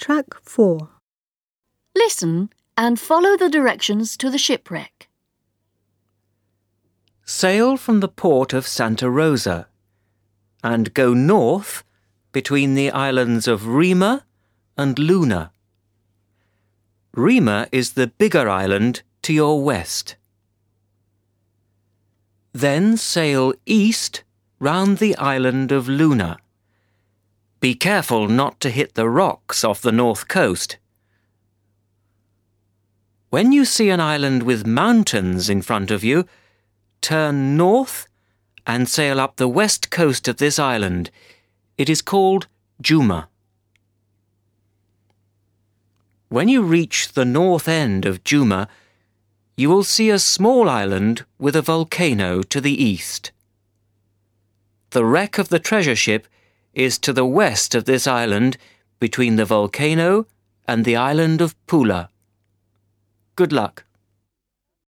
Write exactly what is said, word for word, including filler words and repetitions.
Track four. Listen and follow the directions to the shipwreck. Sail from the port of Santa Rosa and go north between the islands of Rima and Luna. Rima is the bigger island to your west. Then sail east round the island of Luna. Be careful not to hit the rocks off the north coast. When you see an island with mountains in front of you, turn north and sail up the west coast of this island. It is called Juma. When you reach the north end of Juma, you will see a small island with a volcano to the east. The wreck of the treasure ship is to the west of this island between the volcano and the island of Pula. Good luck.